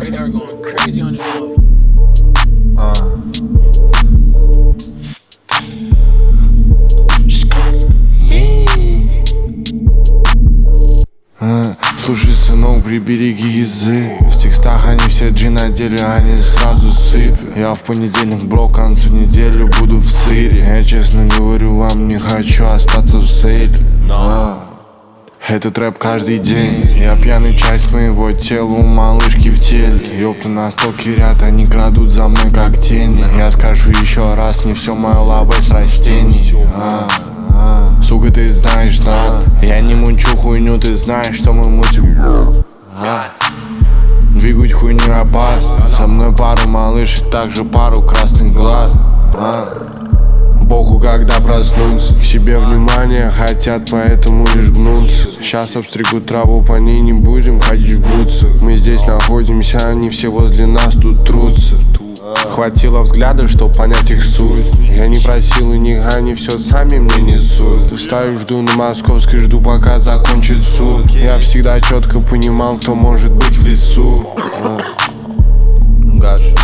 Radar going crazy on this motherfucker. Слушай, сынок, прибереги язык. В текстах они все G на деле, они сразу сыпят. Я в понедельник, бро, к концу недели буду в сыре. Я честно говорю вам, не хочу остаться в сейле. Этот рэп каждый день. Я пьяный, часть моего тела у малышки в теле. Ёпта, на столке ряд, они крадут за мной как тени. Я скажу еще раз, не все мое лавой с растений. Сука, ты знаешь нас. Я не мучу хуйню, ты знаешь, что мы мутим. Двигать хуйню опасно. Со мной пару малышек, также пару красных глаз. Богу, когда проснуться, к себе внимание хотят, поэтому лишь гнутся. Сейчас обстригут траву, по ней не будем ходить в бутсах. Мы здесь находимся, они все возле нас тут трутся. Хватило взгляда, чтоб понять их суть. Я не просил у них, они все сами мне несут. Стою, жду на Московской, жду пока закончит суд. Я всегда четко понимал, кто может быть в лесу. Гадж.